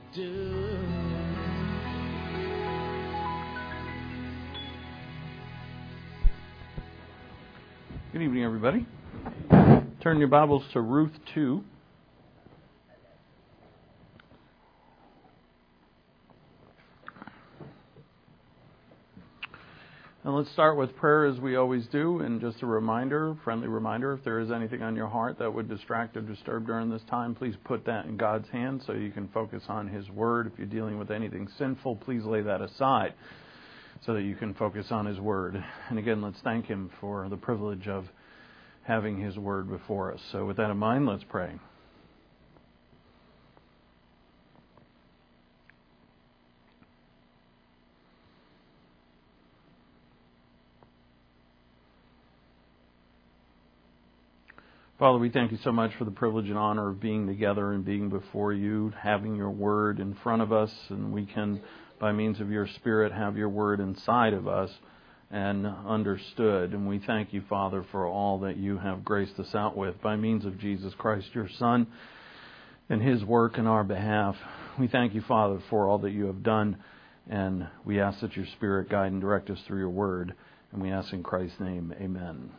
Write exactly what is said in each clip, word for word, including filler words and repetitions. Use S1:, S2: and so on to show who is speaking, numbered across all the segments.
S1: do.
S2: Good evening, everybody. Turn your Bibles to Ruth two. And let's start with prayer as we always do, and just a reminder, friendly reminder, if there is anything on your heart that would distract or disturb during this time, please put that in God's hands so you can focus on His Word. If you're dealing with anything sinful, please lay that aside so that you can focus on His Word. And again, let's thank Him for the privilege of having His Word before us. So with that in mind, let's pray. Father, we thank you so much for the privilege and honor of being together and being before you, having your Word in front of us, and we can, by means of your Spirit, have your Word inside of us and understood. And we thank you, Father, for all that you have graced us out with by means of Jesus Christ, your Son, and His work in our behalf. We thank you, Father, for all that you have done, and we ask that your Spirit guide and direct us through your Word. And we ask in Christ's name, amen.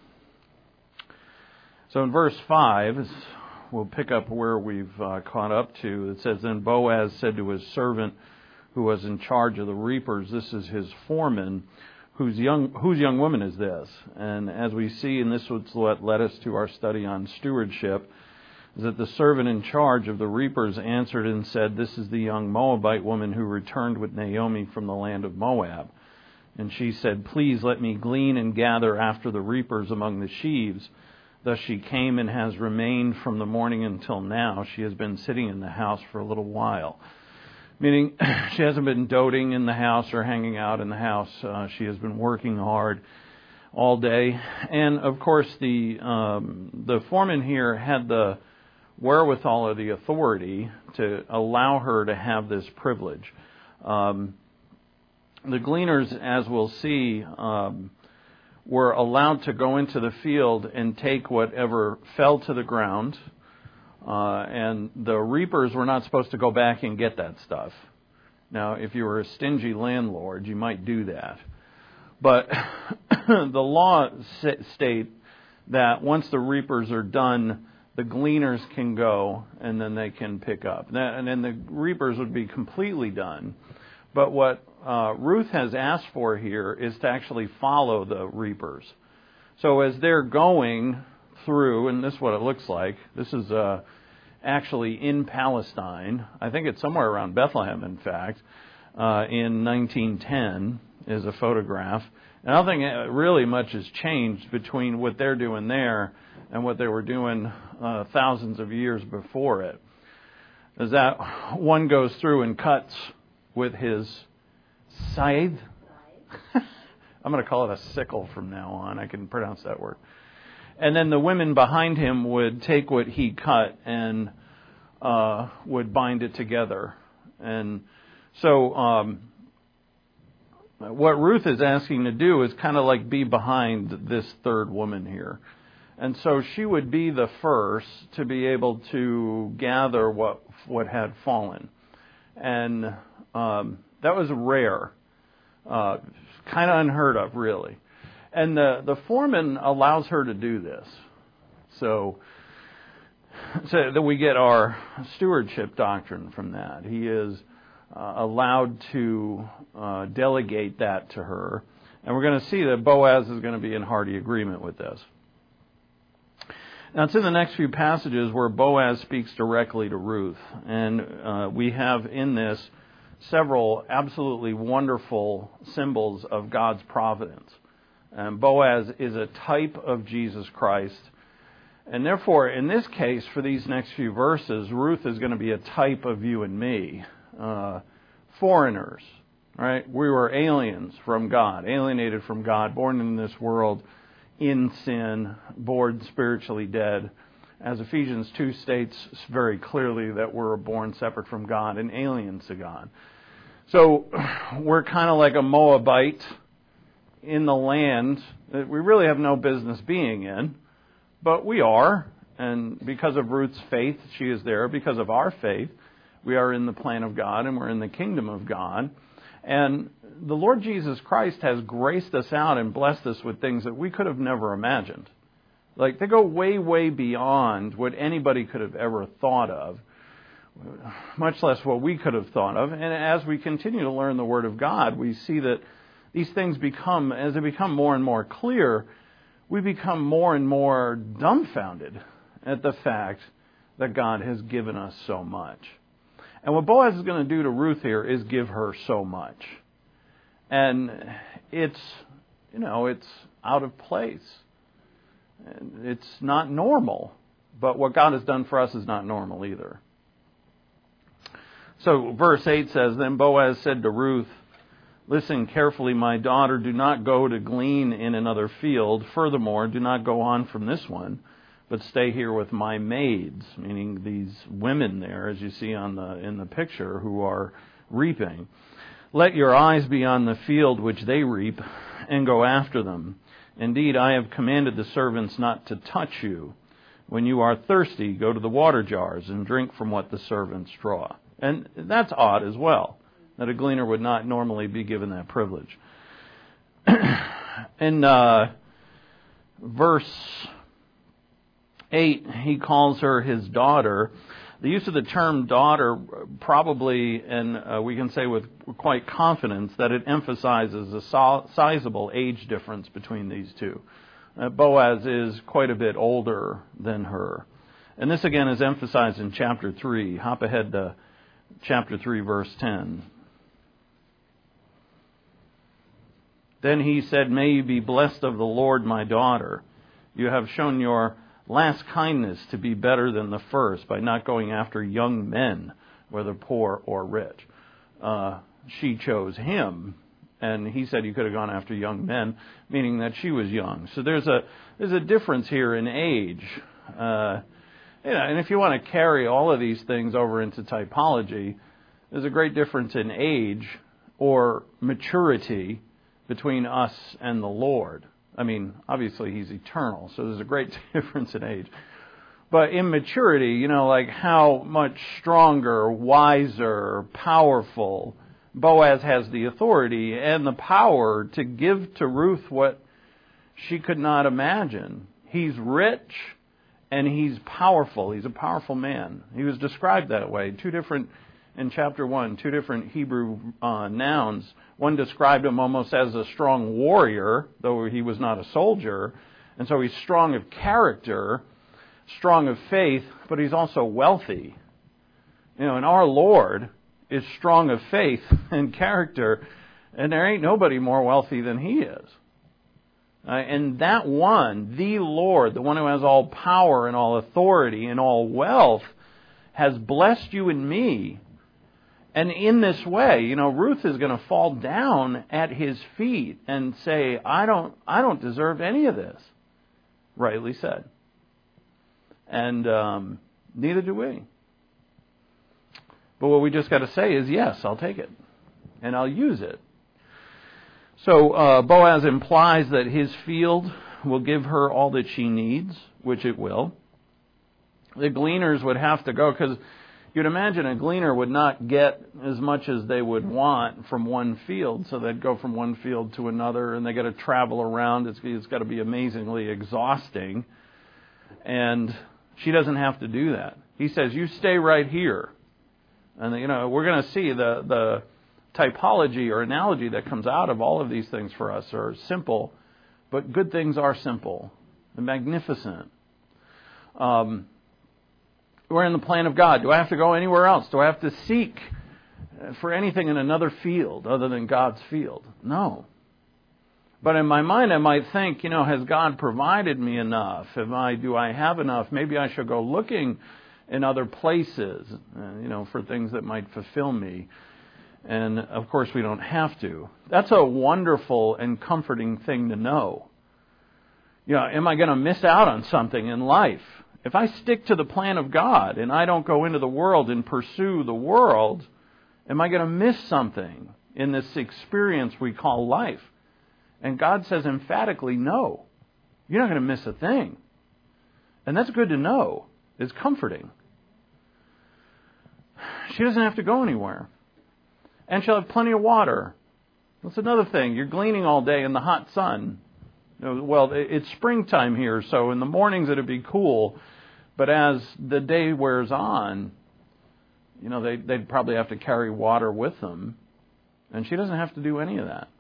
S2: So in verse five, we'll pick up where we've uh, caught up to. It says, Then Boaz said to his servant who was in charge of the reapers, this is his foreman, whose young whose young woman is this? And as we see, and this was what led us to our study on stewardship, is that the servant in charge of the reapers answered and said, This is the young Moabite woman who returned with Naomi from the land of Moab. And she said, Please let me glean and gather after the reapers among the sheaves. Thus she came and has remained from the morning until now. She has been sitting in the house for a little while. Meaning she hasn't been doting in the house or hanging out in the house. Uh, she has been working hard all day. And of course the um, the foreman here had the wherewithal or the authority to allow her to have this privilege. Um, the gleaners, as we'll see, um, were allowed to go into the field and take whatever fell to the ground. Uh, and the reapers were not supposed to go back and get that stuff. Now, if you were a stingy landlord, you might do that. But the law state that once the reapers are done, the gleaners can go and then they can pick up. And then the reapers would be completely done. But what uh, Ruth has asked for here is to actually follow the reapers. So as they're going through, and this is what it looks like. This is uh, actually in Palestine. I think it's somewhere around Bethlehem, in fact, uh, in nineteen ten is a photograph. And I don't think really much has changed between what they're doing there and what they were doing uh, thousands of years before it. Is that one goes through and cuts with his scythe. I'm going to call it a sickle from now on. I can pronounce that word. And then the women behind him would take what he cut and uh, would bind it together. And so um, what Ruth is asking to do is kind of like be behind this third woman here. And so she would be the first to be able to gather what what had fallen. And um, that was rare, uh, kind of unheard of, really. And the, the foreman allows her to do this. So, so that we get our stewardship doctrine from that. He is uh, allowed to uh, delegate that to her. And we're going to see that Boaz is going to be in hearty agreement with this. Now, it's in the next few passages where Boaz speaks directly to Ruth. And uh, we have in this several absolutely wonderful symbols of God's providence. And Boaz is a type of Jesus Christ. And therefore, in this case, for these next few verses, Ruth is going to be a type of you and me. Uh, foreigners, right? We were aliens from God, alienated from God, born in this world in sin, born spiritually dead. As Ephesians two states very clearly that we're born separate from God and aliens to God. So we're kind of like a Moabite in the land that we really have no business being in, but we are. And because of Ruth's faith, she is there. Because of our faith, We are in the plan of God, and we're in the kingdom of God. And the Lord Jesus Christ has graced us out and blessed us with things that we could have never imagined. Like, they go way, way beyond what anybody could have ever thought of, much less what we could have thought of. And as we continue to learn the Word of God, we see that these things become, as they become more and more clear, we become more and more dumbfounded at the fact that God has given us so much. And what Boaz is going to do to Ruth here is give her so much. And it's, you know, it's out of place. It's not normal. But what God has done for us is not normal either. So verse eight says, Then Boaz said to Ruth, Listen carefully, my daughter, do not go to glean in another field. Furthermore, do not go on from this one, but stay here with my maids, meaning these women there, as you see on the in the picture, who are reaping. Let your eyes be on the field which they reap, and go after them. Indeed, I have commanded the servants not to touch you. When you are thirsty, go to the water jars and drink from what the servants draw. And that's odd as well, that a gleaner would not normally be given that privilege. In uh, verse eight, he calls her his daughter. The use of the term daughter probably, and uh, we can say with quite confidence, that it emphasizes a so- sizable age difference between these two. Uh, Boaz is quite a bit older than her. And this again is emphasized in chapter three. Hop ahead to chapter three, verse ten. Then he said, May you be blessed of the Lord, my daughter. You have shown your last kindness to be better than the first by not going after young men, whether poor or rich. Uh, she chose him, and he said you could have gone after young men, meaning that she was young. So there's a there's a difference here in age. Uh, you know, and if you want to carry all of these things over into typology, there's a great difference in age or maturity between us and the Lord. I mean, obviously he's eternal, so there's a great difference in age. But in maturity, you know, like how much stronger, wiser, powerful Boaz has the authority and the power to give to Ruth what she could not imagine. He's rich and he's powerful. He's a powerful man. He was described that way. Two different, in chapter one, two different Hebrew uh, nouns. One described him almost as a strong warrior, though he was not a soldier. And so he's strong of character, strong of faith, but he's also wealthy. You know, and our Lord is strong of faith and character, and there ain't nobody more wealthy than he is. Uh, and that one, the Lord, the one who has all power and all authority and all wealth, has blessed you and me. And in this way, you know, Ruth is going to fall down at his feet and say, I don't, I don't deserve any of this. Rightly said. And um, neither do we. But what we just got to say is, yes, I'll take it. And I'll use it. So uh, Boaz implies that his field will give her all that she needs, which it will. The gleaners would have to go, because you'd imagine a gleaner would not get as much as they would want from one field. So they'd go from one field to another, and they got to travel around. It's, it's got to be amazingly exhausting. And she doesn't have to do that. He says, you stay right here. And, you know, we're going to see the, the typology or analogy that comes out of all of these things for us are simple, but good things are simple and magnificent. Um, we're in the plan of God. Do I have to go anywhere else? Do I have to seek for anything in another field other than God's field? No. But in my mind, I might think, you know, has God provided me enough? Am I, do I have enough? Maybe I should go looking in other places, uh, you know, for things that might fulfill me. And, of course, we don't have to. That's a wonderful and comforting thing to know. You know, am I going to miss out on something in life? If I stick to the plan of God and I don't go into the world and pursue the world, am I going to miss something in this experience we call life? And God says emphatically, no. You're not going to miss a thing. And that's good to know. It's comforting. she doesn't have to go anywhere. And she'll have plenty of water. That's another thing. You're gleaning all day in the hot sun. Well, it's springtime here, so in the mornings it'll be cool. But as the day wears on, you know, they, they'd probably have to carry water with them. And she doesn't have to do any of that.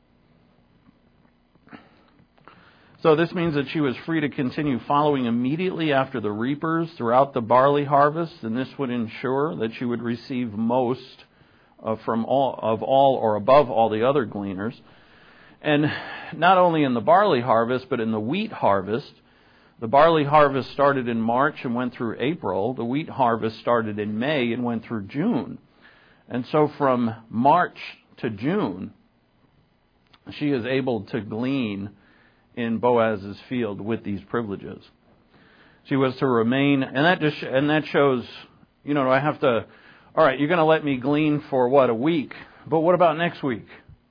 S2: So this means that she was free to continue following immediately after the reapers throughout the barley harvest, and this would ensure that she would receive most uh, from all of all or above all the other gleaners. And not only in the barley harvest, but in the wheat harvest. The barley harvest started in March and went through April. The wheat harvest started in May and went through June. And so from March to June, she is able to glean in Boaz's field with these privileges. She was to remain, and that just and that shows, you know, I have to, all right, you're going to let me glean for what, a week, but what about next week?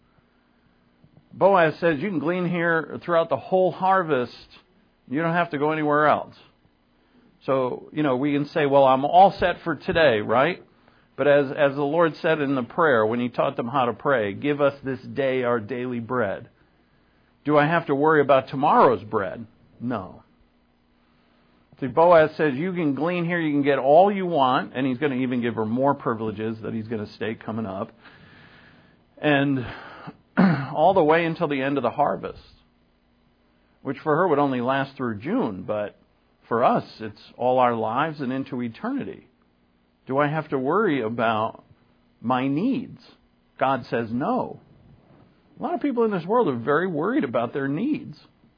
S2: Boaz says you can glean here throughout the whole harvest. You don't have to go anywhere else. So, you know, we can say, well, I'm all set for today, right? But as as the Lord said in the prayer when He taught them how to pray, give us this day our daily bread. Do I have to worry about tomorrow's bread? No. See, Boaz says you can glean here, you can get all you want, and he's going to even give her more privileges that he's going to state coming up. And all the way until the end of the harvest, which for her would only last through June, but for us, it's all our lives and into eternity. Do I have to worry about my needs? God says no. A lot of people in this world are very worried about their needs.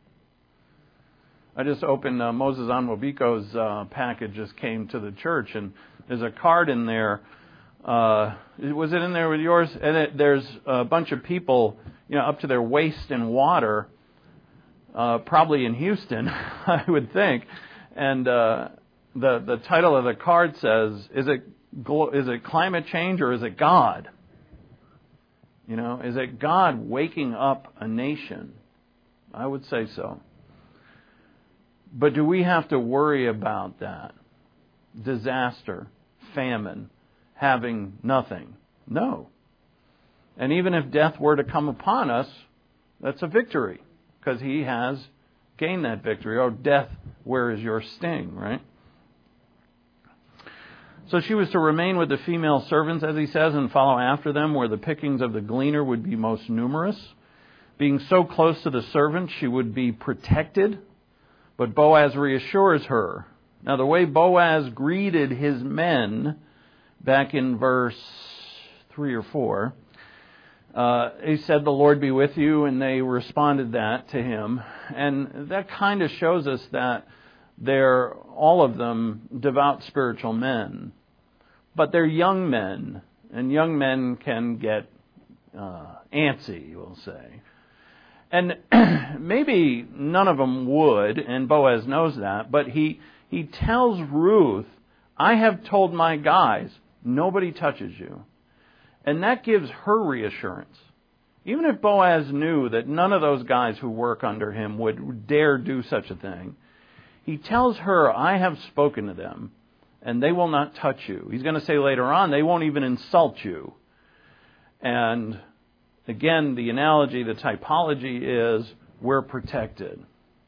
S2: I just opened uh, Moses Anwabiko's uh, package just came to the church, and there's a card in there. Uh, was it in there with yours? And it, there's a bunch of people, you know, up to their waist in water, uh, probably in Houston, I would think. And uh, the the title of the card says, "Is it is it climate change or is it God?" You know, is it God waking up a nation? I would say so. But do we have to worry about that? Disaster, famine, having nothing? No. And even if death were to come upon us, that's a victory, because He has gained that victory. Oh, death, where is your sting, right? So she was to remain with the female servants, as he says, and follow after them where the pickings of the gleaner would be most numerous. Being so close to the servant, she would be protected. But Boaz reassures her. Now, the way Boaz greeted his men back in verse three or four, uh, he said, "The Lord be with you," and they responded that to him. And that kind of shows us that they're, all of them, devout spiritual men. But they're young men, and young men can get uh, antsy, we'll say. And maybe none of them would, and Boaz knows that, but he, he tells Ruth, "I have told my guys, nobody touches you." And that gives her reassurance. Even if Boaz knew that none of those guys who work under him would dare do such a thing, he tells her, "I have spoken to them, and they will not touch you." He's going to say later on, they won't even insult you. And again, the analogy, the typology is, we're protected.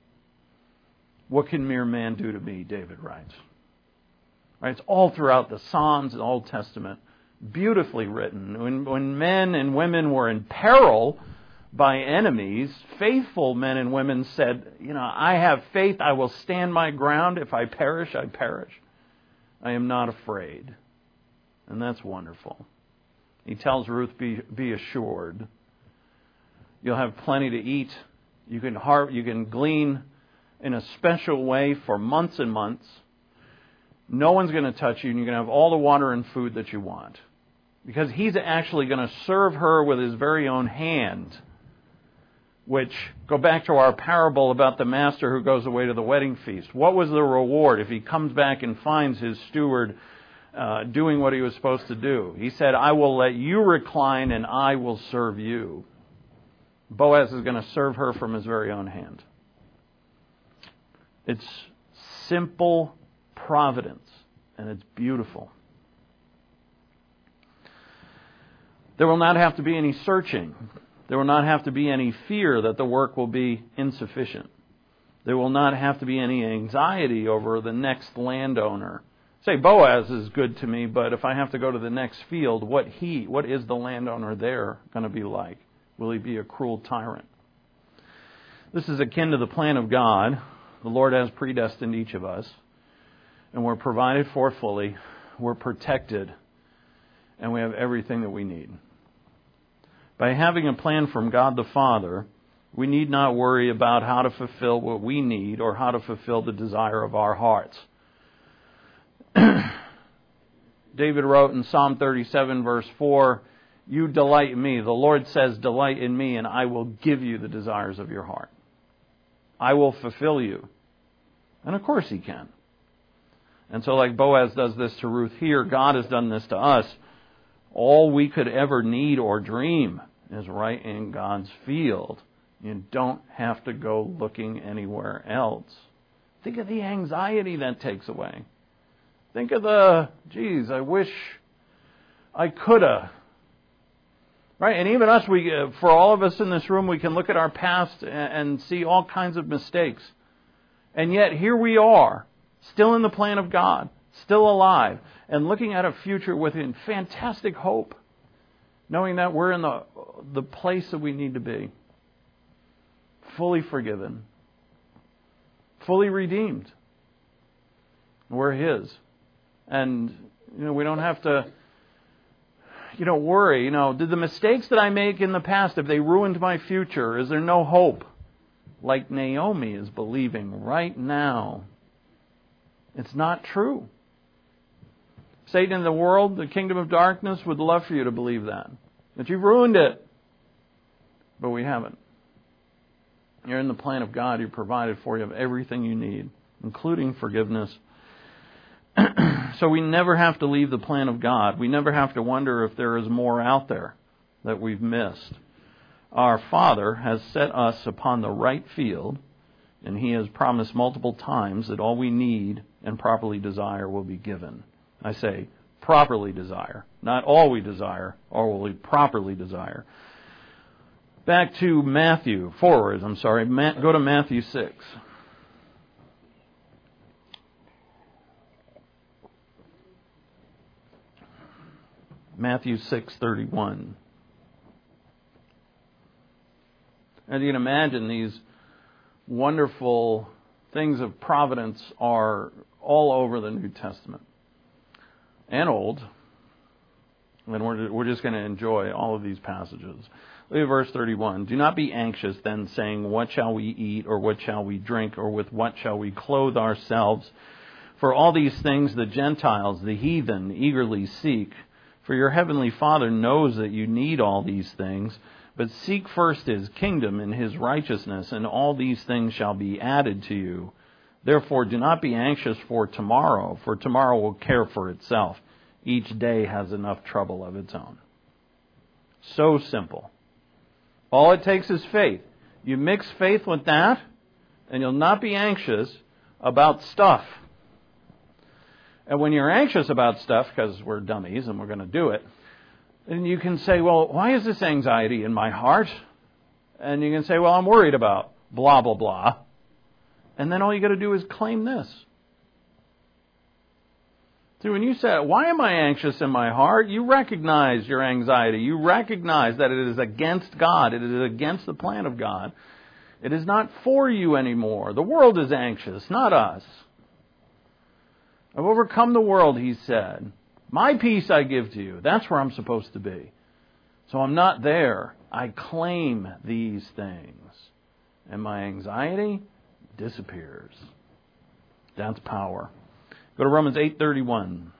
S2: What can mere man do to me, David writes. Right? It's all throughout the Psalms and the Old Testament. Beautifully written. When, when men and women were in peril by enemies, faithful men and women said, you know, "I have faith, I will stand my ground. If I perish, I perish. I am not afraid." And that's wonderful. He tells Ruth, be, be assured. You'll have plenty to eat. You can har- you can glean in a special way for months and months. No one's going to touch you, and you're going to have all the water and food that you want. Because He's actually going to serve her with His very own hand. Which, go back to our parable about the master who goes away to the wedding feast. What was the reward if he comes back and finds his steward uh, doing what he was supposed to do? He said, "I will let you recline and I will serve you." Boaz is going to serve her from his very own hand. It's simple providence, and it's beautiful. There will not have to be any searching. There will not have to be any fear that the work will be insufficient. There will not have to be any anxiety over the next landowner. Say, Boaz is good to me, but if I have to go to the next field, what he, what is the landowner there going to be like? Will he be a cruel tyrant? This is akin to the plan of God. The Lord has predestined each of us, and we're provided for fully, we're protected, and we have everything that we need. By having a plan from God the Father, we need not worry about how to fulfill what we need or how to fulfill the desire of our hearts. David wrote in Psalm thirty-seven, verse four, "You delight in me." The Lord says, "Delight in me, and I will give you the desires of your heart." I will fulfill you. And of course He can. And so like Boaz does this to Ruth here, God has done this to us. All we could ever need or dream is right in God's field. You don't have to go looking anywhere else. Think of the anxiety that takes away. Think of the, geez, I wish I coulda. Right? And even us, we, uh, for all of us in this room, we can look at our past and, and see all kinds of mistakes. And yet here we are, still in the plan of God, still alive, and looking at a future with fantastic hope, knowing that we're in the the place that we need to be. Fully forgiven. Fully redeemed. We're His. And, you know, we don't have to, you know, worry. You know, did the mistakes that I make in the past, have they ruined my future? Is there no hope? Like Naomi is believing right now. It's not true. Satan in the world, the kingdom of darkness, would love for you to believe that. That you've ruined it. But we haven't. You're in the plan of God. You're provided for. You have everything you need, including forgiveness. So we never have to leave the plan of God. We never have to wonder if there is more out there that we've missed. Our Father has set us upon the right field, and He has promised multiple times that all we need and properly desire will be given. I say properly desire, not all we desire, or will we properly desire. Back to Matthew, forward, I'm sorry, go to Matthew six. Matthew six thirty-one. As you can imagine, these wonderful things of providence are all over the New Testament and Old. And we're, we're just going to enjoy all of these passages. Look at verse thirty-one. "Do not be anxious then, saying, what shall we eat, or what shall we drink, or with what shall we clothe ourselves? For all these things the Gentiles, the heathen, eagerly seek. For your heavenly Father knows that you need all these things. But seek first His kingdom and His righteousness, and all these things shall be added to you. Therefore do not be anxious for tomorrow, for tomorrow will care for itself. Each day has enough trouble of its own." So simple. All it takes is faith. You mix faith with that, and you'll not be anxious about stuff. And when you're anxious about stuff, because we're dummies and we're going to do it, and you can say, well, why is this anxiety in my heart? And you can say, well, I'm worried about blah, blah, blah. And then all you got to do is claim this. See, when you say, why am I anxious in my heart? You recognize your anxiety. You recognize that it is against God. It is against the plan of God. It is not for you anymore. The world is anxious, not us. I've overcome the world, He said. My peace I give to you. That's where I'm supposed to be. So I'm not there. I claim these things. And my anxiety disappears. That's power. Go to Romans eight thirty-one.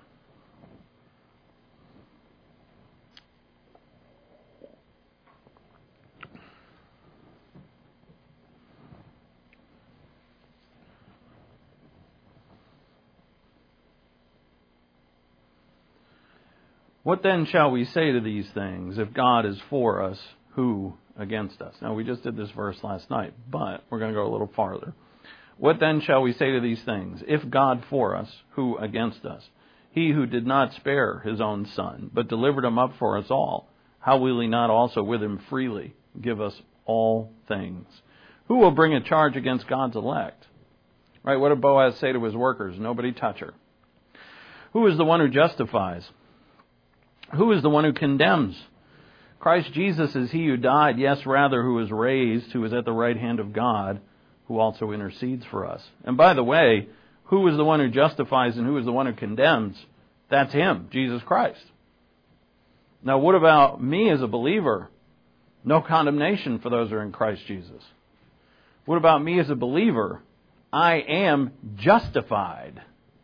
S2: "What then shall we say to these things? If God is for us, who against us?" Now, we just did this verse last night, but we're going to go a little farther. "What then shall we say to these things? If God for us, who against us? He who did not spare His own Son, but delivered Him up for us all, how will he not also with him freely give us all things? Who will bring a charge against God's elect? Right? What did Boaz say to his workers? Nobody touch her. Who is the one who justifies? Who is the one who condemns? Christ Jesus is he who died, yes, rather, who was raised, who is at the right hand of God, who also intercedes for us. And by the way, who is the one who justifies and who is the one who condemns? That's him, Jesus Christ. Now, what about me as a believer? No condemnation for those who are in Christ Jesus. What about me as a believer? I am justified.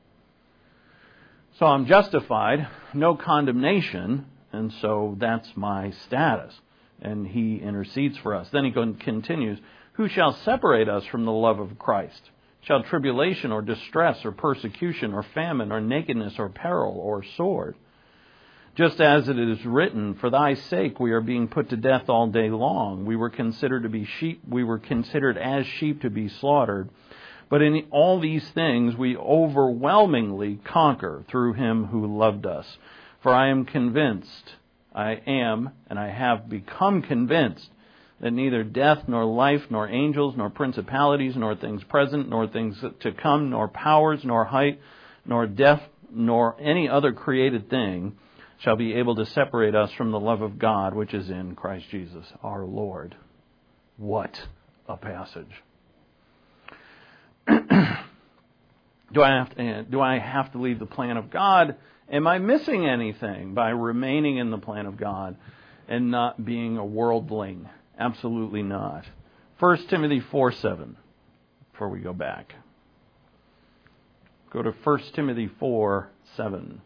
S2: So I'm justified, no condemnation, and so that's my status. And he intercedes for us. Then he continues, who shall separate us from the love of Christ? Shall tribulation or distress or persecution or famine or nakedness or peril or sword? Just as it is written, for thy sake we are being put to death all day long. We were considered to be sheep, we were considered as sheep to be slaughtered. But in all these things we overwhelmingly conquer through him who loved us. For I am convinced, I am, and I have become convinced, that neither death, nor life, nor angels, nor principalities, nor things present, nor things to come, nor powers, nor height, nor depth, nor any other created thing shall be able to separate us from the love of God which is in Christ Jesus our Lord. What a passage. do I have to, do I have to leave the plan of God? Am I missing anything by remaining in the plan of God and not being a worldling? Absolutely not. First Timothy four seven, before we go back. Go to First Timothy four seven.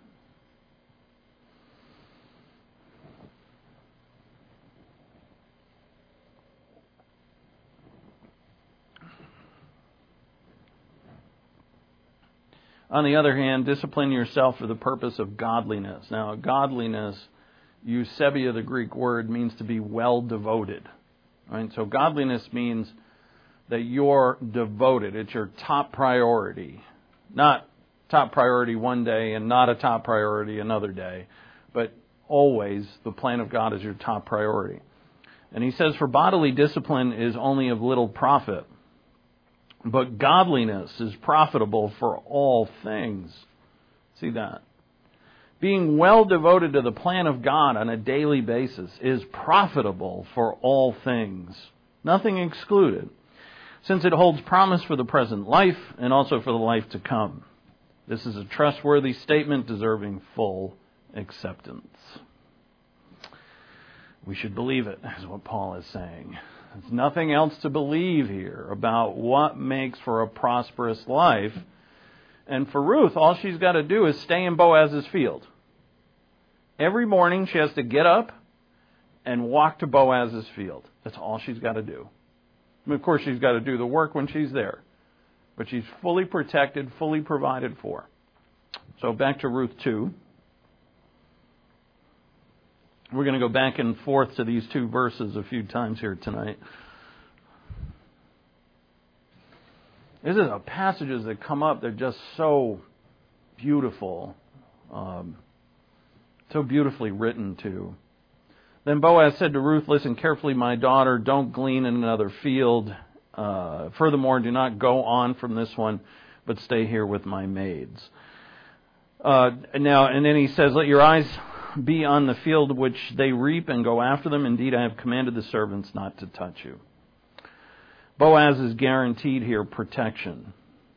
S2: On the other hand, discipline yourself for the purpose of godliness. Now, godliness, eusebia, the Greek word, means to be well devoted. Right? So godliness means that you're devoted. It's your top priority. Not top priority one day and not a top priority another day. But always the plan of God is your top priority. And he says, for bodily discipline is only of little profit, but godliness is profitable for all things. See that? Being well devoted to the plan of God on a daily basis is profitable for all things, nothing excluded, since it holds promise for the present life and also for the life to come. This is a trustworthy statement deserving full acceptance. We should believe it, is what Paul is saying. There's nothing else to believe here about what makes for a prosperous life. And for Ruth, all she's got to do is stay in Boaz's field. Every morning she has to get up and walk to Boaz's field. That's all she's got to do. And of course, she's got to do the work when she's there. But she's fully protected, fully provided for. So back to Ruth two. We're going to go back and forth to these two verses a few times here tonight. These are passages that come up. They're just so beautiful. Um, so beautifully written, too. Then Boaz said to Ruth, listen carefully, my daughter, don't glean in another field. Uh, furthermore, do not go on from this one, but stay here with my maids. Uh, now, and then he says, let your eyes be on the field which they reap and go after them. Indeed, I have commanded the servants not to touch you. Boaz is guaranteed here protection.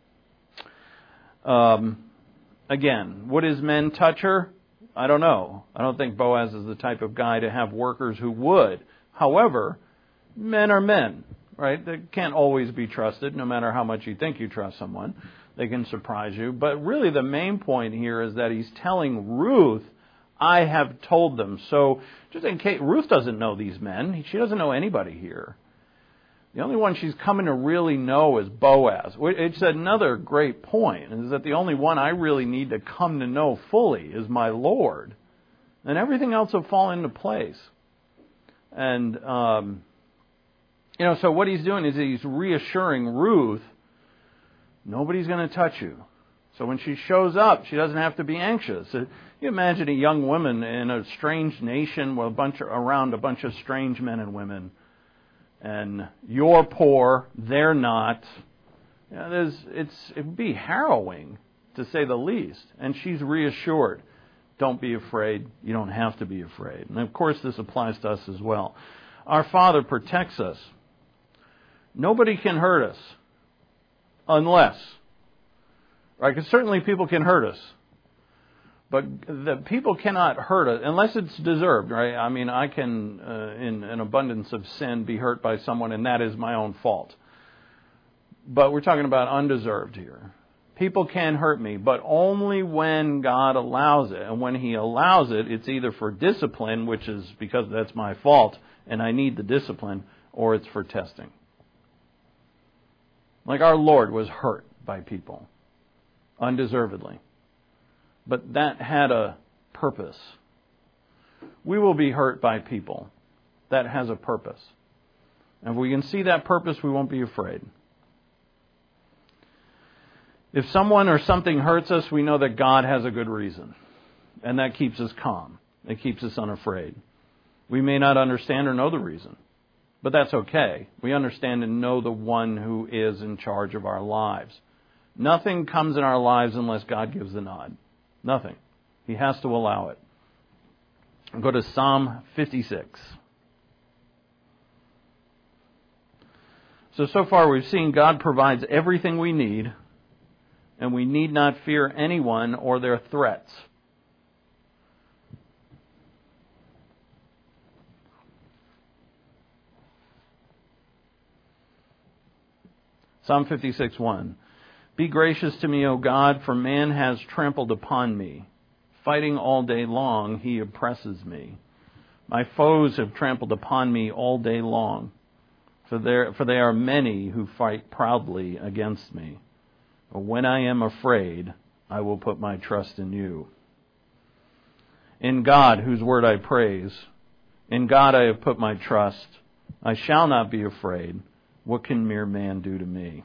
S2: Um, again, would his men touch her? I don't know. I don't think Boaz is the type of guy to have workers who would. However, men are men, right? They can't always be trusted, no matter how much you think you trust someone. They can surprise you. But really the main point here is that he's telling Ruth, I have told them. So just in case, Ruth doesn't know these men. She doesn't know anybody here. The only one she's coming to really know is Boaz. It's another great point, is that the only one I really need to come to know fully is my Lord. And everything else will fall into place. And, um, you know, so what he's doing is he's reassuring Ruth, nobody's going to touch you. So when she shows up, she doesn't have to be anxious. You imagine a young woman in a strange nation with a bunch of, around a bunch of strange men and women, and you're poor, they're not. You know, there's, it's, it would be harrowing, to say the least. And she's reassured. Don't be afraid. You don't have to be afraid. And of course, this applies to us as well. Our Father protects us. Nobody can hurt us unless, right? Because certainly people can hurt us. But the people cannot hurt us unless it's deserved, right? I mean, I can, uh, in an abundance of sin, be hurt by someone, and that is my own fault. But we're talking about undeserved here. People can hurt me, but only when God allows it. And when He allows it, it's either for discipline, which is because that's my fault, and I need the discipline, or it's for testing. Like our Lord was hurt by people, undeservedly. But that had a purpose. We will be hurt by people. That has a purpose. And if we can see that purpose, we won't be afraid. If someone or something hurts us, we know that God has a good reason. And that keeps us calm. It keeps us unafraid. We may not understand or know the reason. But that's okay. We understand and know the one who is in charge of our lives. Nothing comes in our lives unless God gives the nod. Nothing. He has to allow it. I'll go to Psalm fifty-six. So, so far we've seen God provides everything we need, and we need not fear anyone or their threats. Psalm fifty-six, one. Be gracious to me, O God, for man has trampled upon me. Fighting all day long, he oppresses me. My foes have trampled upon me all day long, for there, for they are many who fight proudly against me. But when I am afraid, I will put my trust in you. In God, whose word I praise, in God I have put my trust. I shall not be afraid. What can mere man do to me?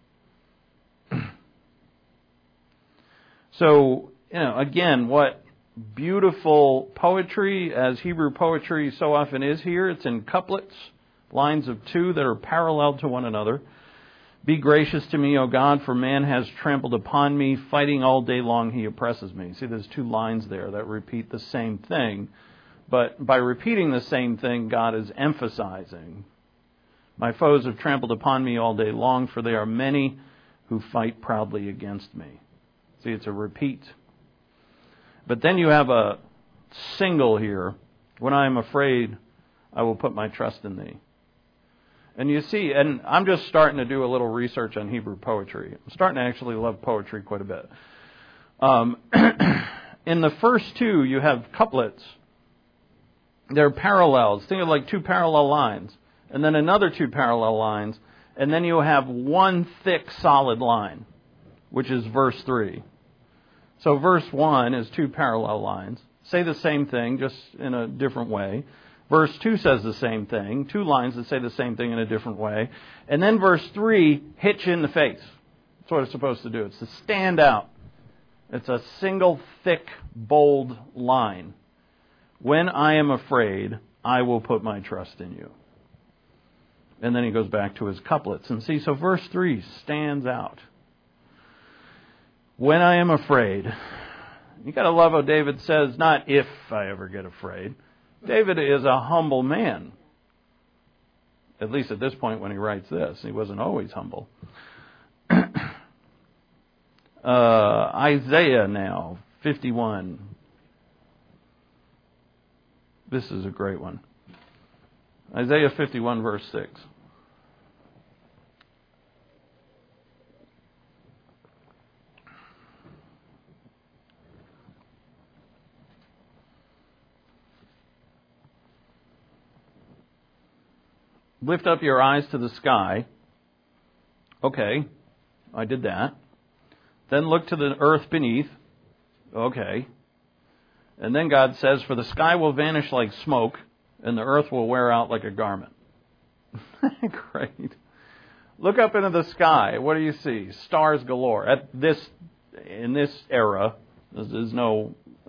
S2: So, you know, again, what beautiful poetry, as Hebrew poetry so often is here. It's in couplets, lines of two that are parallel to one another. Be gracious to me, O God, for man has trampled upon me. Fighting all day long, he oppresses me. See, there's two lines there that repeat the same thing. But by repeating the same thing, God is emphasizing. My foes have trampled upon me all day long, for they are many who fight proudly against me. See, it's a repeat. But then you have a single here. When I am afraid, I will put my trust in thee. And you see, and I'm just starting to do a little research on Hebrew poetry. I'm starting to actually love poetry quite a bit. Um, in the first two, you have couplets. They're parallels. Think of like two parallel lines. And then another two parallel lines. And then you have one thick, solid line, which is verse three. So verse one is two parallel lines. Say the same thing, just in a different way. Verse two says the same thing. Two lines that say the same thing in a different way. And then verse three hits you in the face. That's what it's supposed to do. It's to stand out. It's a single, thick, bold line. When I am afraid, I will put my trust in you. And then he goes back to his couplets. And see, so verse three stands out. When I am afraid. You got to love how David says, not if I ever get afraid. David is a humble man. At least at this point when he writes this. He wasn't always humble. uh, Isaiah now, fifty-one. This is a great one. Isaiah fifty-one, verse six. Lift up your eyes to the sky. Okay, I did that. Then look to the earth beneath. Okay. And then God says, for the sky will vanish like smoke, and the earth will wear out like a garment. Great. Look up into the sky. What do you see? Stars galore. At this, in this era, there's no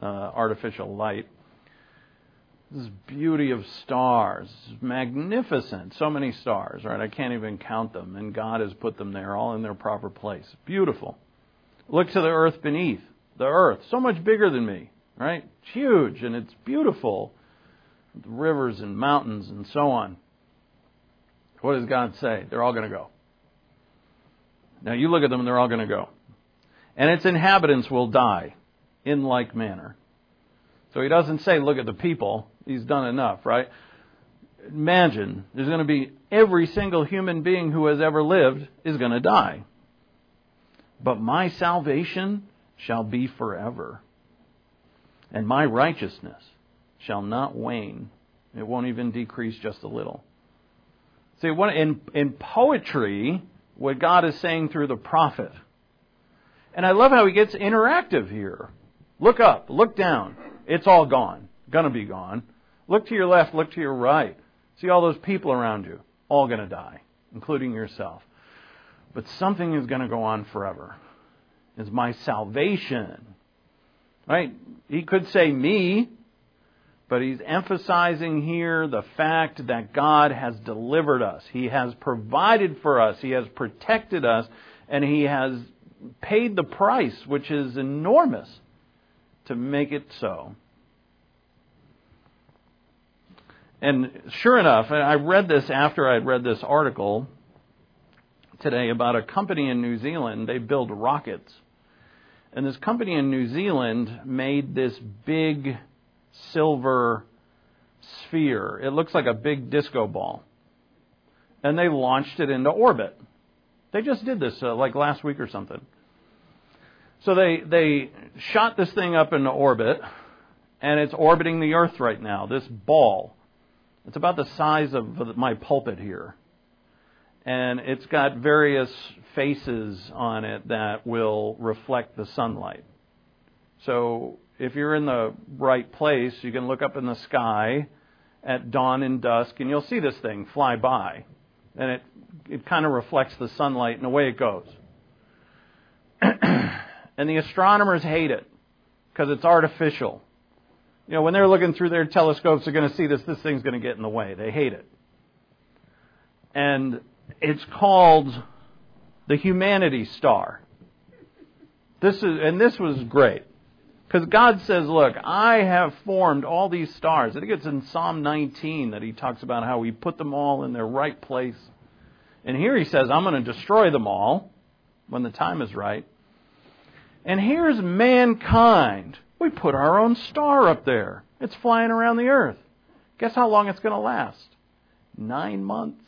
S2: uh, artificial light. This beauty of stars, magnificent, so many stars, right? I can't even count them, and God has put them there, all in their proper place. Beautiful. Look to the earth beneath. The earth, so much bigger than me, right? It's huge, and it's beautiful. The rivers and mountains and so on. What does God say? They're all going to go. Now you look at them and they're all going to go. And its inhabitants will die in like manner. So he doesn't say, look at the people. He's done enough, right? Imagine there's going to be every single human being who has ever lived is going to die. But my salvation shall be forever. And my righteousness shall not wane. It won't even decrease just a little. See, in, in poetry, what God is saying through the prophet. And I love how he gets interactive here. Look up, look down. It's all gone. Gonna be gone. Look to your left, look to your right. See all those people around you. All gonna die, including yourself. But something is gonna go on forever. It's my salvation. Right? He could say me, but he's emphasizing here the fact that God has delivered us. He has provided for us. He has protected us. And he has paid the price, which is enormous, to make it so. And sure enough, I read this after I'd read this article today about a company in New Zealand. They build rockets. And this company in New Zealand made this big silver sphere. It looks like a big disco ball. And they launched it into orbit. They just did this uh, like last week or something. So they they shot this thing up into orbit, and it's orbiting the Earth right now, this ball. It's about the size of my pulpit here. And it's got various faces on it that will reflect the sunlight. So if you're in the right place, you can look up in the sky at dawn and dusk, and you'll see this thing fly by. And it it kind of reflects the sunlight, and away it goes. And the astronomers hate it because it's artificial. You know, when they're looking through their telescopes, they're going to see this. This thing's going to get in the way. They hate it. And it's called the Humanity Star. This is, and this was great. Because God says, look, I have formed all these stars. I think it's in Psalm nineteen that he talks about how he put them all in their right place. And here he says, I'm going to destroy them all when the time is right. And here's mankind. We put our own star up there. It's flying around the earth. Guess how long it's going to last? Nine months.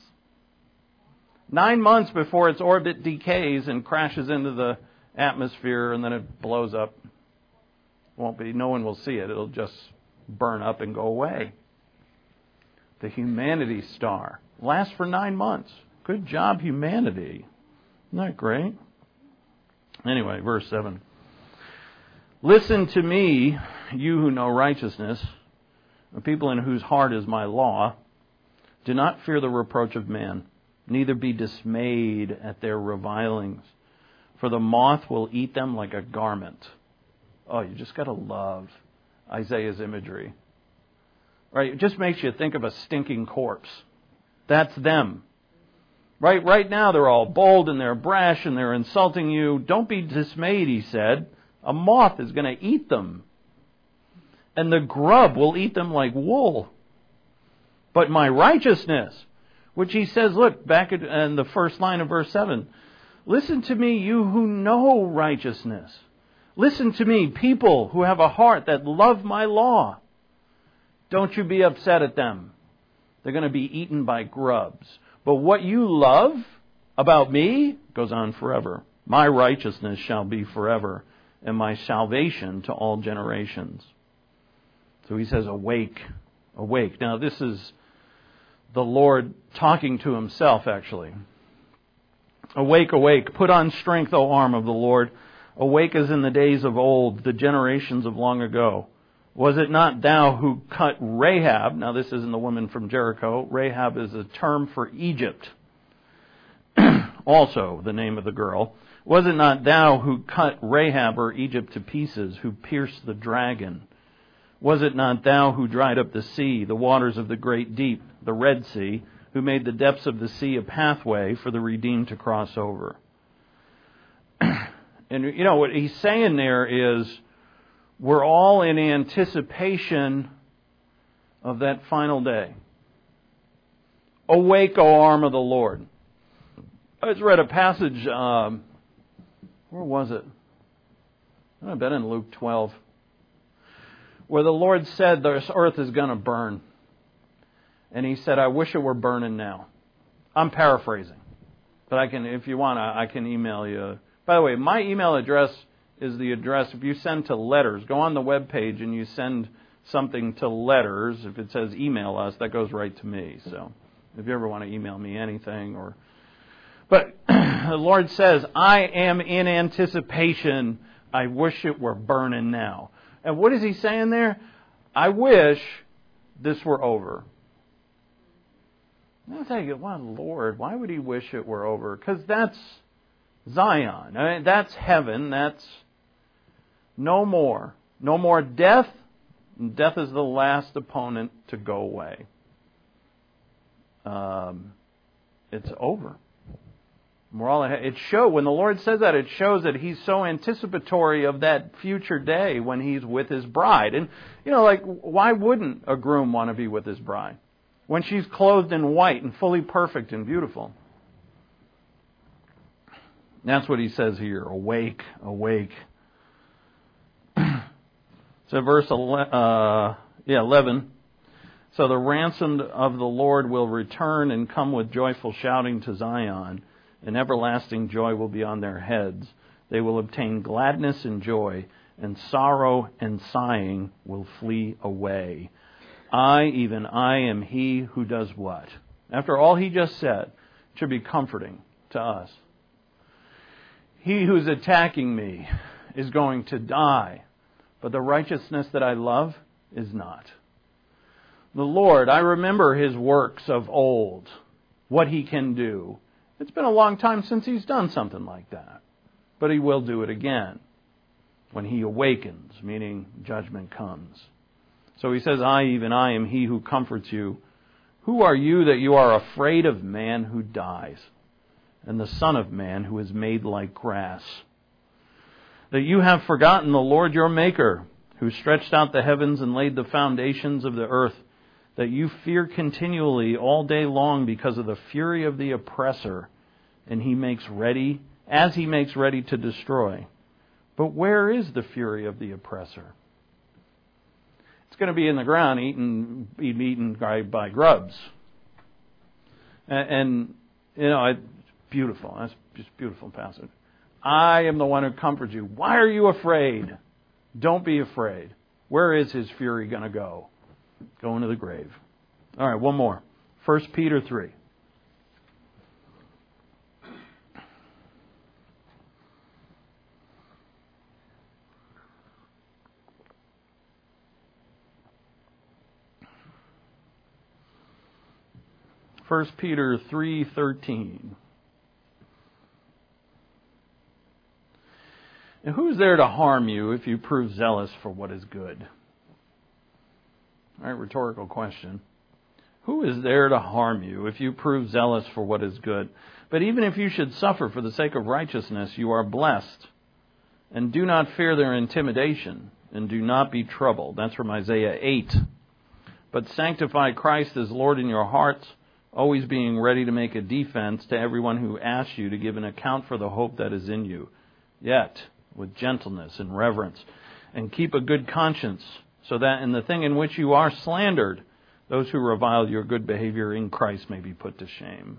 S2: Nine months before its orbit decays and crashes into the atmosphere, and then it blows up. Won't be, no one will see it. It'll just burn up and go away. The Humanity Star lasts for nine months. Good job, humanity. Isn't that great? Anyway, verse seven. Listen to me, you who know righteousness, the people in whose heart is my law. Do not fear the reproach of man, neither be dismayed at their revilings. For the moth will eat them like a garment. Oh, you just got to love Isaiah's imagery. Right? It just makes you think of a stinking corpse. That's them. Right, right now they're all bold and they're brash and they're insulting you. Don't be dismayed, he said. A moth is going to eat them. And the grub will eat them like wool. But my righteousness, which he says, look, back in the first line of verse seven. Listen to me, you who know righteousness. Listen to me, people who have a heart that love my law. Don't you be upset at them. They're going to be eaten by grubs. But what you love about me goes on forever. My righteousness shall be forever, and my salvation to all generations. So he says, awake, awake. Now this is the Lord talking to himself, actually. Awake, awake, put on strength, O arm of the Lord. Awake as in the days of old, the generations of long ago. Was it not thou who cut Rahab? Now this isn't the woman from Jericho. Rahab is a term for Egypt. Also the name of the girl. Was it not thou who cut Rahab or Egypt to pieces, who pierced the dragon? Was it not thou who dried up the sea, the waters of the great deep, the Red Sea, who made the depths of the sea a pathway for the redeemed to cross over? And you know, what he's saying there is, we're all in anticipation of that final day. Awake, O arm of the Lord. I just read a passage, um, where was it? I've been in Luke twelve, where the Lord said this earth is going to burn. And He said, I wish it were burning now. I'm paraphrasing. But I can, if you want, I can email you. By the way, my email address is the address. If you send to letters, go on the web page and you send something to letters. If it says email us, that goes right to me. So if you ever want to email me anything, or, but the Lord says, I am in anticipation. I wish it were burning now. And what is He saying there? I wish this were over. And I think, well, Lord, why would He wish it were over? Because that's Zion. I mean, that's heaven. That's no more. No more death. Death is the last opponent to go away. Um, it's over. We're all, it show, when the Lord says that, it shows that He's so anticipatory of that future day when He's with His bride. And, you know, like, why wouldn't a groom want to be with his bride? When she's clothed in white and fully perfect and beautiful. That's what He says here. Awake, awake. So verse uh, yeah, eleven. So the ransomed of the Lord will return and come with joyful shouting to Zion, and everlasting joy will be on their heads. They will obtain gladness and joy, and sorrow and sighing will flee away. I, even I, am He who does what? After all He just said, it should be comforting to us. He who's attacking me is going to die, but the righteousness that I love is not. The Lord, I remember His works of old, what He can do. It's been a long time since He's done something like that, but He will do it again when He awakens, meaning judgment comes. So He says, I, even I, am He who comforts you. Who are you that you are afraid of man who dies, and the Son of Man who is made like grass? That you have forgotten the Lord your Maker, who stretched out the heavens and laid the foundations of the earth, that you fear continually all day long because of the fury of the oppressor, and he makes ready, as he makes ready to destroy. But where is the fury of the oppressor? It's going to be in the ground, eaten, eaten by, by grubs. And, and you know, it's beautiful. That's just beautiful passage. I am the one who comforts you. Why are you afraid? Don't be afraid. Where is his fury going to go? Go into the grave. All right, one more. First Peter three. First Peter three thirteen. And who's there to harm you if you prove zealous for what is good? All right, rhetorical question. Who is there to harm you if you prove zealous for what is good? But even if you should suffer for the sake of righteousness, you are blessed. And do not fear their intimidation, and do not be troubled. That's from Isaiah eight. But sanctify Christ as Lord in your hearts, always being ready to make a defense to everyone who asks you to give an account for the hope that is in you. Yet, with gentleness and reverence, and keep a good conscience, so that in the thing in which you are slandered, those who revile your good behavior in Christ may be put to shame.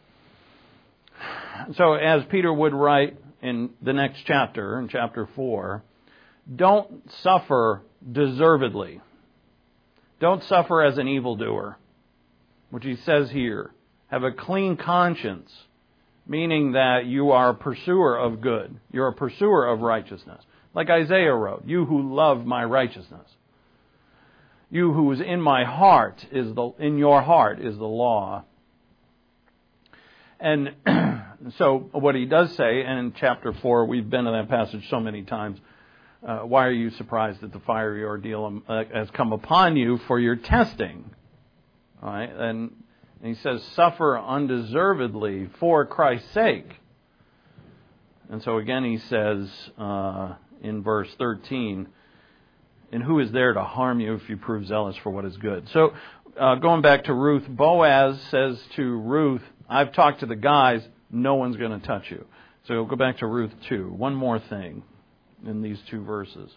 S2: So as Peter would write in the next chapter, in chapter four, don't suffer deservedly. Don't suffer as an evildoer, which he says here. Have a clean conscience, meaning that you are a pursuer of good. You're a pursuer of righteousness. Like Isaiah wrote, you who love my righteousness. You who is in my heart is the in your heart is the law. And so what he does say, and in chapter four, we've been to that passage so many times, uh, why are you surprised that the fiery ordeal uh, has come upon you for your testing? All right, and he says, suffer undeservedly for Christ's sake. And so again he says uh, in verse thirteen, and who is there to harm you if you prove zealous for what is good? So uh, going back to Ruth, Boaz says to Ruth, I've talked to the guys, no one's going to touch you. So we'll go back to Ruth two. One more thing in these two verses.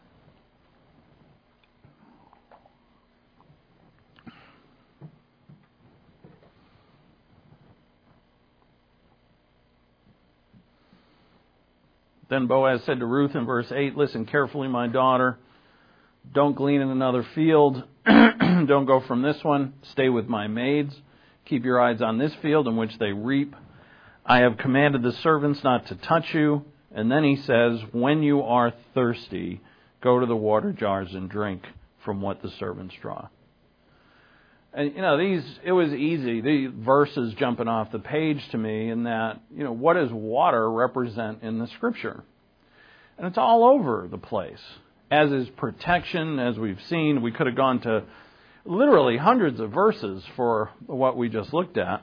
S2: Then Boaz said to Ruth in verse eight, listen carefully, my daughter. Don't glean in another field. Don't go from this one. Stay with my maids. Keep your eyes on this field in which they reap. I have commanded the servants not to touch you. And then he says, when you are thirsty, go to the water jars and drink from what the servants draw. And, you know, these, it was easy, the verses jumping off the page to me in that, you know, what does water represent in the Scripture? And it's all over the place. As is protection, as we've seen, we could have gone to literally hundreds of verses for what we just looked at.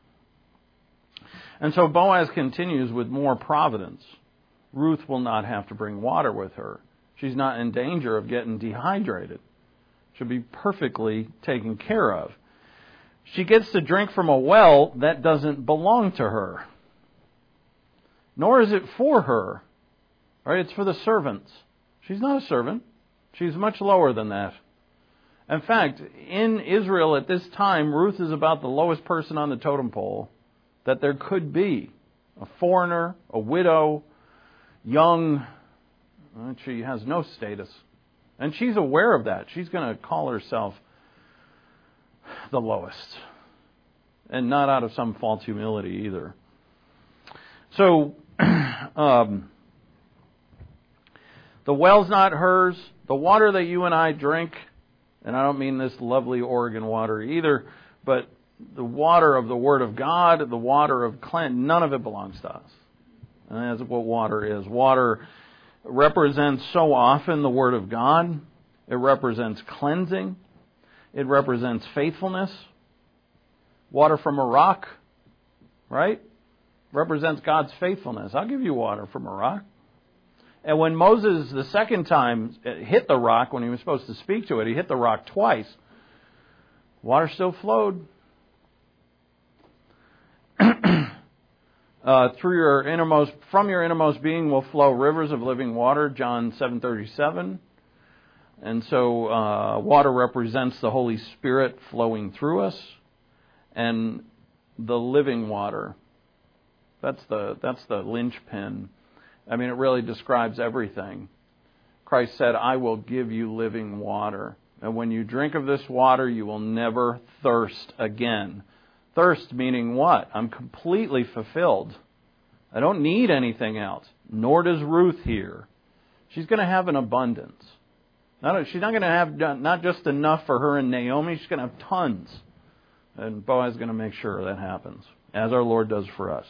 S2: And so Boaz continues with more providence. Ruth will not have to bring water with her. She's not in danger of getting dehydrated. She'll be perfectly taken care of. She gets to drink from a well that doesn't belong to her. Nor is it for her. Right? It's for the servants. She's not a servant. She's much lower than that. In fact, in Israel at this time, Ruth is about the lowest person on the totem pole that there could be. A foreigner, a widow, young. She has no status. And she's aware of that. She's going to call herself the lowest. And not out of some false humility either. So, um, the well's not hers. The water that you and I drink, and I don't mean this lovely Oregon water either, but the water of the Word of God, the water of cleanse, none of it belongs to us. And that's what water is. Water represents so often the Word of God. It represents cleansing. It represents faithfulness. Water from a rock, right? Represents God's faithfulness. I'll give you water from a rock. And when Moses the second time hit the rock, when he was supposed to speak to it, he hit the rock twice. Water still flowed. uh, through your innermost, from your innermost being will flow rivers of living water, John seven thirty-seven. And so uh, water represents the Holy Spirit flowing through us, and the living water. That's the that's the linchpin. I mean, it really describes everything. Christ said, I will give you living water. And when you drink of this water, you will never thirst again. Thirst meaning what? I'm completely fulfilled. I don't need anything else. Nor does Ruth here. She's going to have an abundance. Not, she's not going to have not just enough for her and Naomi. She's going to have tons. And Boaz is going to make sure that happens, as our Lord does for us.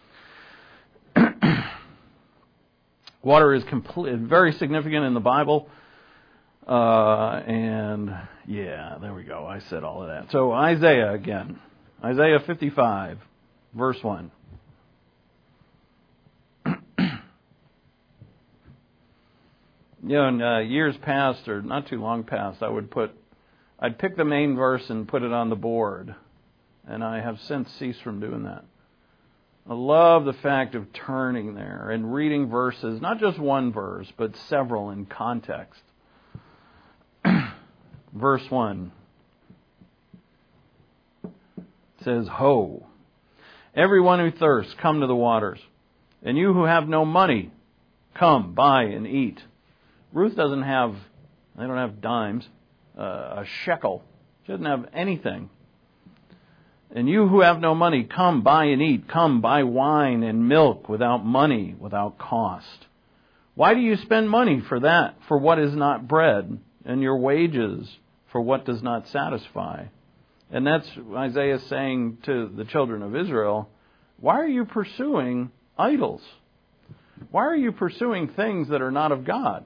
S2: Water is complete, very significant in the Bible. Uh, and, yeah, there we go. I said all of that. So Isaiah again. Isaiah fifty-five, verse one. You know, in uh, years past, or not too long past, I would put, I'd pick the main verse and put it on the board. And I have since ceased from doing that. I love the fact of turning there and reading verses, not just one verse, but several in context. Verse one says, Ho, everyone who thirsts, come to the waters. And you who have no money, come, buy and eat. Ruth doesn't have, they don't have dimes, uh, a shekel. She doesn't have anything. And you who have no money, come, buy and eat. Come, buy wine and milk without money, without cost. Why do you spend money for that, for what is not bread, and your wages for what does not satisfy? And that's Isaiah saying to the children of Israel, Why are you pursuing idols? Why are you pursuing things that are not of God?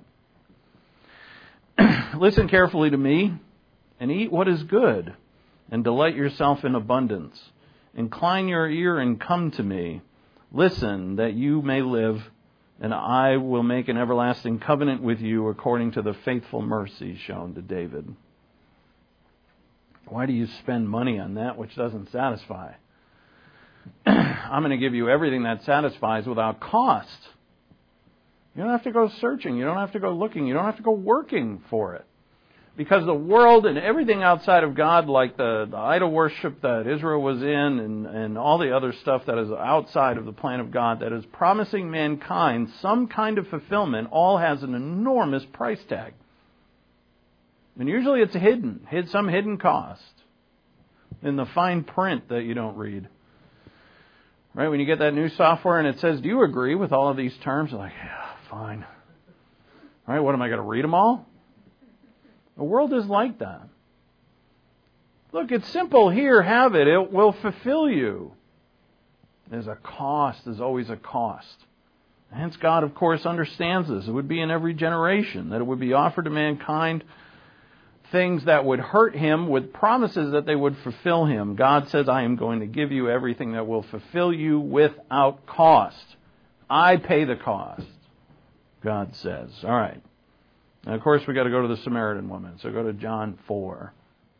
S2: Listen carefully to me and eat what is good, and delight yourself in abundance. Incline your ear and come to me. Listen that you may live, and I will make an everlasting covenant with you according to the faithful mercy shown to David. Why do you spend money on that which doesn't satisfy? I'm going to give you everything that satisfies without cost. You don't have to go searching. You don't have to go looking. You don't have to go working for it. Because the world and everything outside of God, like the, the idol worship that Israel was in and, and all the other stuff that is outside of the plan of God that is promising mankind some kind of fulfillment, all has an enormous price tag. And usually it's hidden, hid some hidden cost in the fine print that you don't read. Right? When you get that new software and it says, do you agree with all of these terms? You're like, yeah, fine. All right, what am I going to read them all? The world is like that. Look, it's simple. Here, have it. It will fulfill you. There's a cost. There's always a cost. Hence, God, of course, understands this. It would be in every generation that it would be offered to mankind things that would hurt him with promises that they would fulfill him. God says, I am going to give you everything that will fulfill you without cost. I pay the cost, God says. All right. And of course, we've got to go to the Samaritan woman. So go to John four.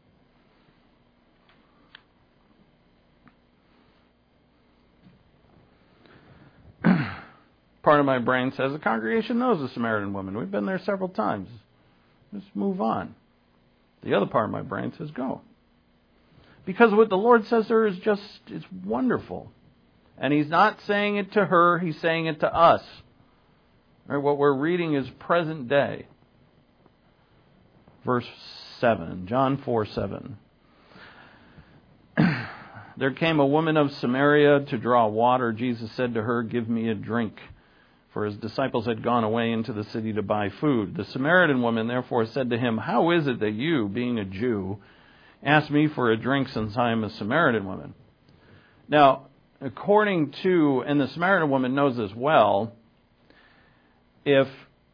S2: Part of my brain says the congregation knows the Samaritan woman. We've been there several times. Let's move on. The other part of my brain says go. Because what the Lord says to her is just, it's wonderful. And He's not saying it to her, He's saying it to us. Right, what we're reading is present day. Verse seven, John four seven. There came a woman of Samaria to draw water. Jesus said to her, give me a drink. For His disciples had gone away into the city to buy food. The Samaritan woman therefore said to Him, how is it that you, being a Jew, ask me for a drink since I am a Samaritan woman? Now, according to, and the Samaritan woman knows this well, if,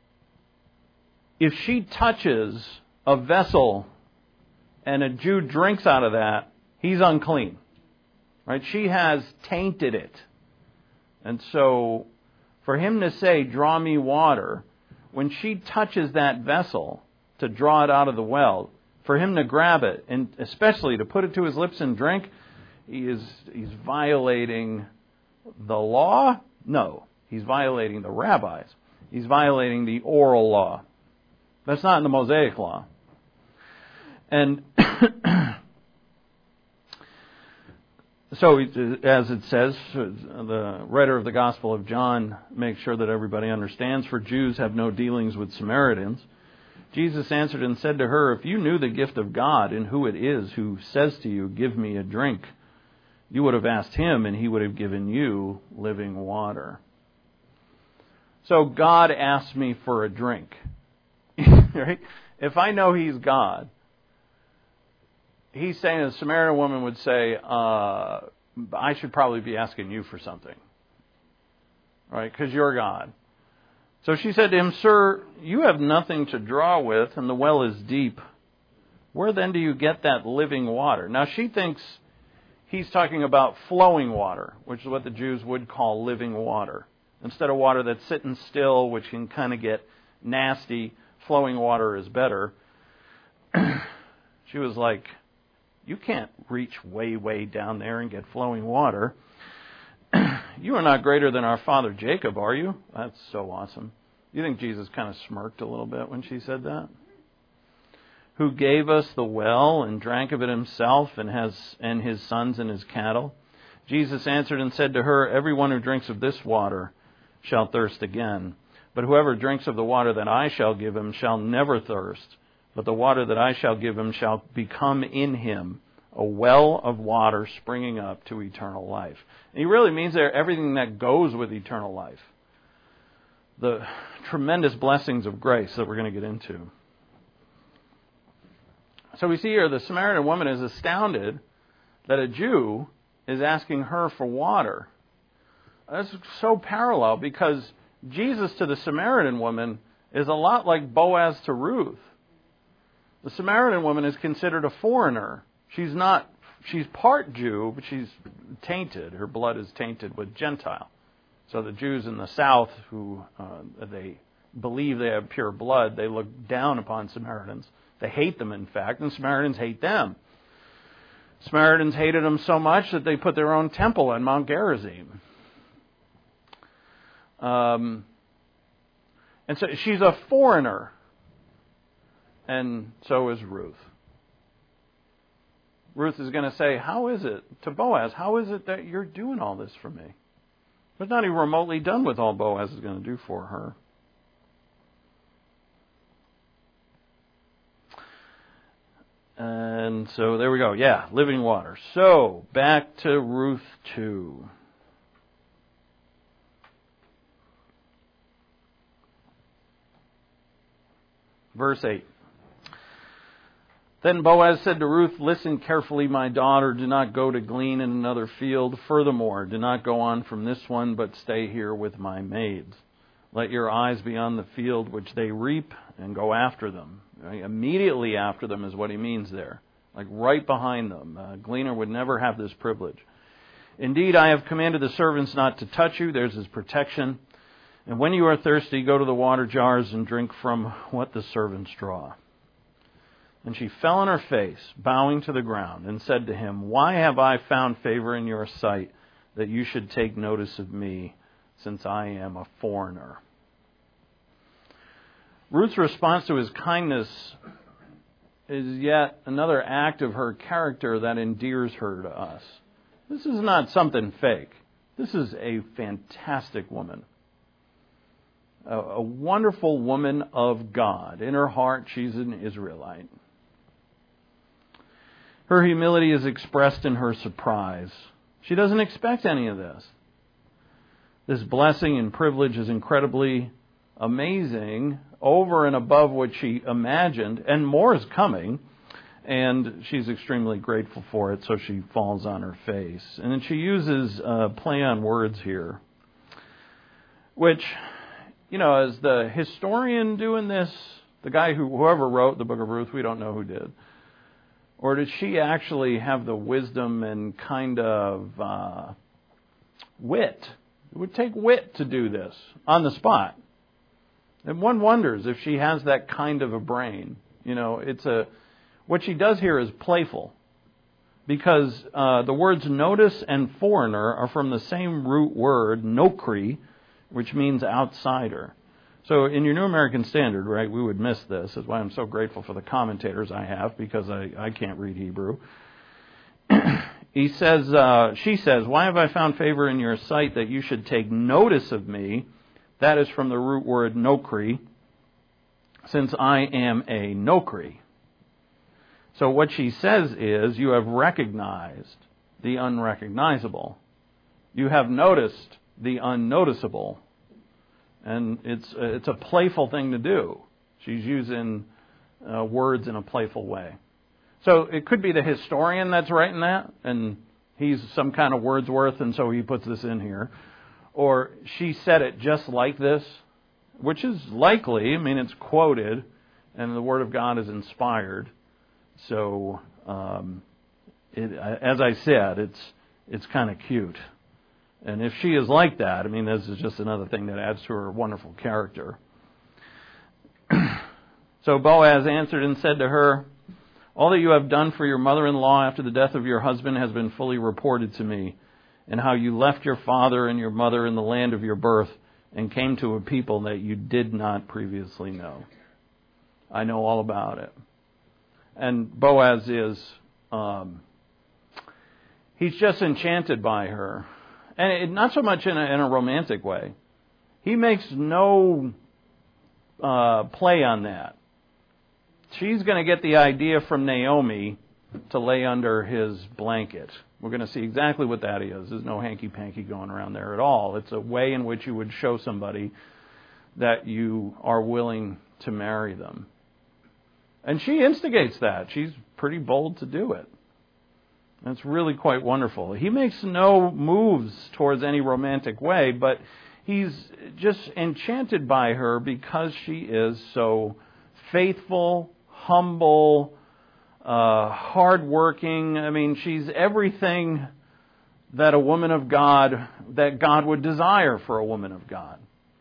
S2: if she touches a vessel and a Jew drinks out of that, he's unclean. Right? She has tainted it. And so for him to say, draw me water, when she touches that vessel to draw it out of the well, for him to grab it, and especially to put it to his lips and drink, he is he's violating the law? No. He's violating the rabbis. He's violating the oral law. That's not in the Mosaic law. And so, as it says, the writer of the Gospel of John makes sure that everybody understands, for Jews have no dealings with Samaritans. Jesus answered and said to her, if you knew the gift of God and who it is who says to you, give me a drink, you would have asked Him and He would have given you living water. So God asked me for a drink. Right? If I know He's God, He's saying, a Samaritan woman would say, uh, I should probably be asking you for something. Right? Because you're God. So she said to him, sir, you have nothing to draw with, and the well is deep. Where then do you get that living water? Now she thinks he's talking about flowing water, which is what the Jews would call living water. Instead of water that's sitting still, which can kind of get nasty, flowing water is better. She was like, you can't reach way, way down there and get flowing water. You are not greater than our father Jacob, are you? That's so awesome. You think Jesus kind of smirked a little bit when she said that? Who gave us the well and drank of it himself and has and his sons and his cattle? Jesus answered and said to her, everyone who drinks of this water shall thirst again. But whoever drinks of the water that I shall give him shall never thirst. But the water that I shall give him shall become in him a well of water springing up to eternal life. And he really means there everything that goes with eternal life. The tremendous blessings of grace that we're going to get into. So we see here the Samaritan woman is astounded that a Jew is asking her for water. That's so parallel because Jesus to the Samaritan woman is a lot like Boaz to Ruth. The Samaritan woman is considered a foreigner. She's not, she's part Jew, but she's tainted. Her blood is tainted with Gentile. So the Jews in the south who uh, they believe they have pure blood, they look down upon Samaritans. They hate them, in fact, and Samaritans hate them. Samaritans hated them so much that they put their own temple on Mount Gerizim. Um, and so she's a foreigner, and so is Ruth. Ruth is going to say, how is it, to Boaz, how is it that you're doing all this for me? But not even remotely done with all Boaz is going to do for her. And so there we go. Yeah, living water. So back to Ruth two. Verse eight. Then Boaz said to Ruth, listen carefully, my daughter, do not go to glean in another field. Furthermore, do not go on from this one, but stay here with my maids. Let your eyes be on the field which they reap, and go after them. Right? Immediately after them is what he means there. Like right behind them. A gleaner would never have this privilege. Indeed, I have commanded the servants not to touch you. There's his protection. And when you are thirsty, go to the water jars and drink from what the servants draw. And she fell on her face, bowing to the ground, and said to him, why have I found favor in your sight, that you should take notice of me, since I am a foreigner? Ruth's response to his kindness is yet another act of her character that endears her to us. This is not something fake. This is a fantastic woman. A, a wonderful woman of God. In her heart, she's an Israelite. Her humility is expressed in her surprise. She doesn't expect any of this. This blessing and privilege is incredibly amazing, over and above what she imagined, and more is coming, and she's extremely grateful for it, so she falls on her face. And then she uses uh, play on words here, which, you know, as the historian doing this, the guy who, whoever wrote the book of Ruth, we don't know who did, or did she actually have the wisdom and kind of uh, wit? It would take wit to do this on the spot. And one wonders if she has that kind of a brain. You know, it's a what she does here is playful, because uh, the words notice and foreigner are from the same root word, nokri, which means outsider. So in your New American Standard, right, we would miss this. That's why I'm so grateful for the commentators I have, because I, I can't read Hebrew. He says, uh, she says, why have I found favor in your sight that you should take notice of me? That is from the root word nokri, since I am a nokri. So what she says is, you have recognized the unrecognizable. You have noticed the unnoticeable. And it's it's a playful thing to do. She's using uh, words in a playful way. So it could be the historian that's writing that, and he's some kind of Wordsworth, and so he puts this in here. Or she said it just like this, which is likely. I mean, it's quoted, and the Word of God is inspired. So, um, it, as I said, it's it's kind of cute. And if she is like that, I mean, this is just another thing that adds to her wonderful character. So Boaz answered and said to her, all that you have done for your mother-in-law after the death of your husband has been fully reported to me, and how you left your father and your mother in the land of your birth and came to a people that you did not previously know. I know all about it. And Boaz is, um, he's just enchanted by her. And it, not so much in a, in a romantic way. He makes no uh, play on that. She's going to get the idea from Naomi to lay under his blanket. We're going to see exactly what that is. There's no hanky-panky going around there at all. It's a way in which you would show somebody that you are willing to marry them. And she instigates that. She's pretty bold to do it. That's really quite wonderful. He makes no moves towards any romantic way, but he's just enchanted by her because she is so faithful, humble, uh, hardworking. I mean, she's everything that a woman of God, that God would desire for a woman of God.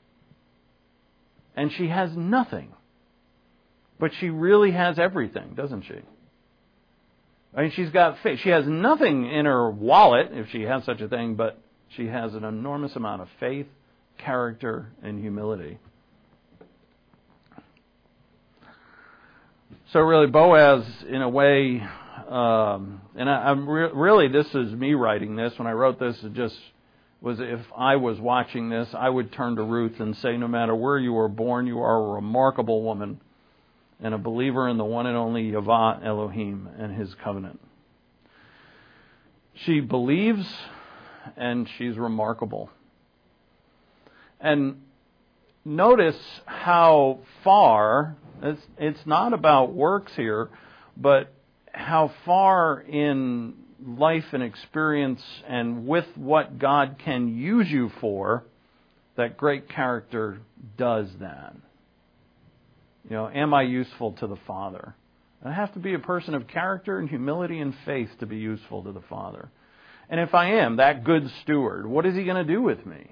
S2: And she has nothing. But she really has everything, doesn't she? I mean, she's got faith. She has nothing in her wallet, if she has such a thing, but she has an enormous amount of faith, character, and humility. So really, Boaz, in a way, um, and I, I'm re- really, this is me writing this. When I wrote this, it just was, if I was watching this, I would turn to Ruth and say, no matter where you were born, you are a remarkable woman and a believer in the one and only Yahweh Elohim and His covenant. She believes, and she's remarkable. And notice how far, it's, it's not about works here, but how far in life and experience and with what God can use you for, that great character does that. You know, am I useful to the Father? I have to be a person of character and humility and faith to be useful to the Father. And if I am that good steward, what is He going to do with me?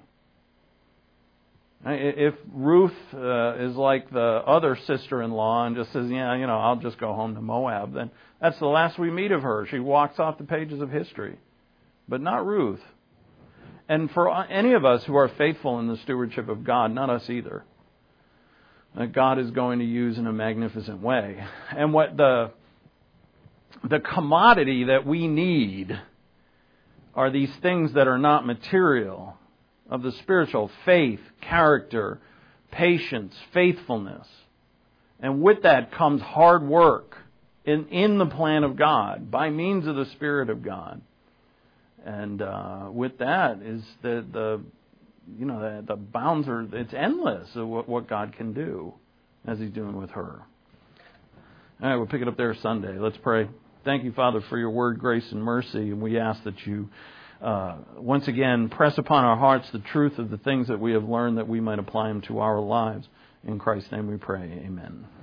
S2: If Ruth uh, is like the other sister-in-law and just says, yeah, you know, I'll just go home to Moab, then that's the last we meet of her. She walks off the pages of history. But not Ruth. And for any of us who are faithful in the stewardship of God, not us either, that God is going to use in a magnificent way. And what the the commodity that we need are these things that are not material, of the spiritual: faith, character, patience, faithfulness. And with that comes hard work in, in the plan of God, by means of the Spirit of God. And uh, with that is the the you know the, the bounds are, it's endless of what, what God can do, as He's doing with her. All right, we'll pick it up there Sunday. Let's pray. Thank you, Father, for your word, grace, and mercy. And we ask that you uh, once again press upon our hearts the truth of the things that we have learned, that we might apply them to our lives. In Christ's name we pray. Amen.